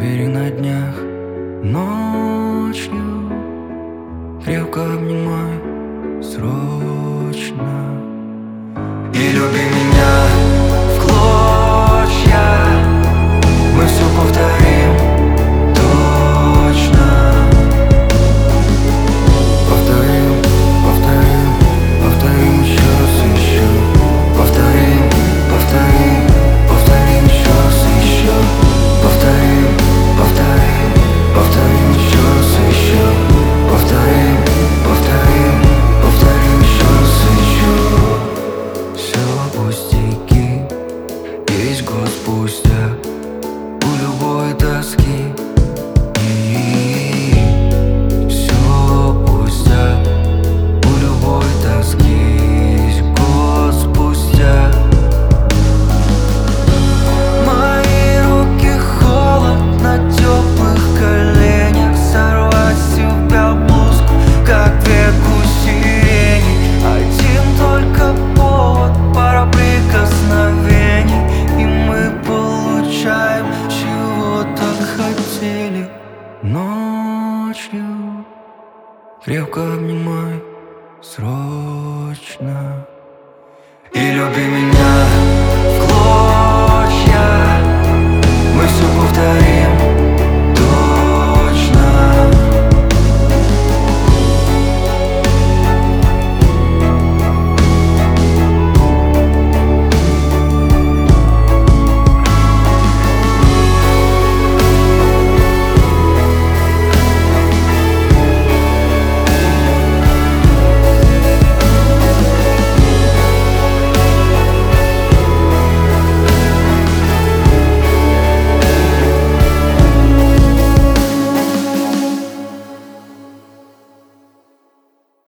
Уверен, на днях ночью крепко обнимай срочно. И люби меня в клочья, мы все повторим точно. Повторим, повторим, повторим еще раз и еще. Повторим, повторим, повторим еще раз и еще. Повторим, повторим, повторим еще раз и еще. Повторим, повторим, повторим еще раз и еще. Все пустяки, есть год спустя, у любой тоски. Все пустяк, у любой тоски есть год спустя. Мои руки холод на теплых коленях, сорвать с себя блузку, как ветку сирени. Один только повод, пара прикосновений, и мы получаем, чего так хотели. Ночью крепко обнимай срочно. И люби меня